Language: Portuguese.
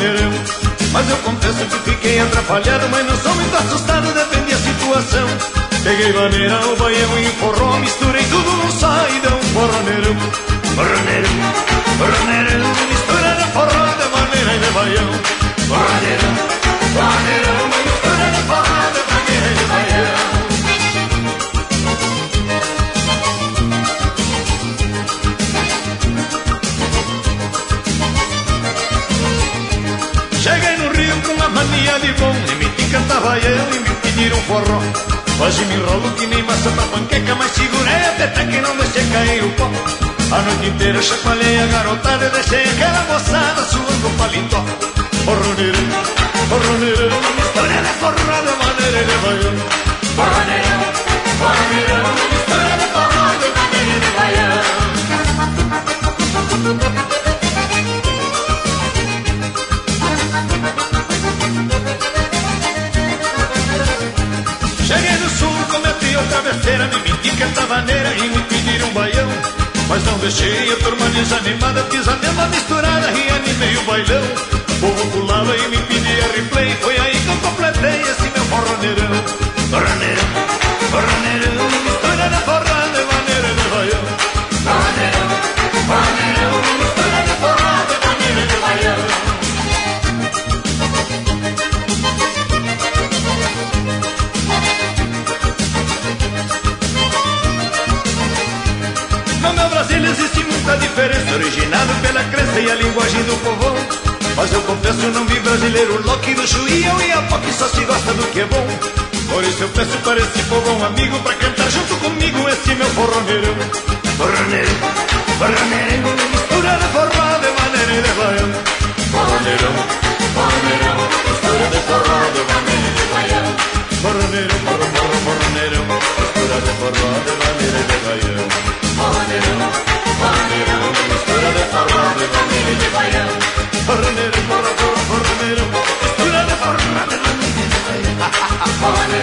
forroneirão. Mas eu confesso que fiquei atrapalhado, mas não sou muito assustado, depende da situação. Peguei maneira, o baião e o forró, misturei tudo num saidão. Forroneirão, forroneirão, forroneirão, misturando forró de maneira e de baião. Forroneirão, forroneirão, misturando forró de maneira e de baião. Cheguei no Rio com uma mania de bom, e me cantava eu e me pediram forró. Hoje me enrolo que nem massa pra panqueca, mas segurei até que não deixei cair o pó. A noite inteira chacoalhei a garotada e deixei aquela moçada suando o paletó. Forroneirão, forroneirão, mistura de forró de maneira e de baião. Forroneirão, forroneirão, mistura de forró de maneira e de baião. Cheguei no sul, cometi outra besteira, me menti cantavaneira e me pediram um baião. Mas não deixei a turma desanimada, fiz a mesma misturada e animei o bailão. O povo pulava e me pedia replay, foi aí que eu completei esse meu forroneirão. Forroneirão, forroneirão, mistura de forró de maneira de baião. Forroneirão, forroneirão, mistura de forró de maneira de baião. No meu Brasil existe muita diferença, originado pela crença e a linguagem do povão. Mas eu confesso, não vi brasileiro louco do chuíão e a POC só se gosta do que é bom. Por isso eu peço para esse povão amigo pra cantar junto comigo esse meu forroneirão. Forroneirão, forroneirão, mistura de forró de maneira e de baião. Forroneirão, forroneirão, mistura de forró de maneira e de baião. Forroneirão, forroneirão, mistura de forró de maneira e de baião. Forroneirão, forroneirão, mistura de forró de maneira e de baião. Forroneirão, forroneirão, mistura de forró de maneira e de baião.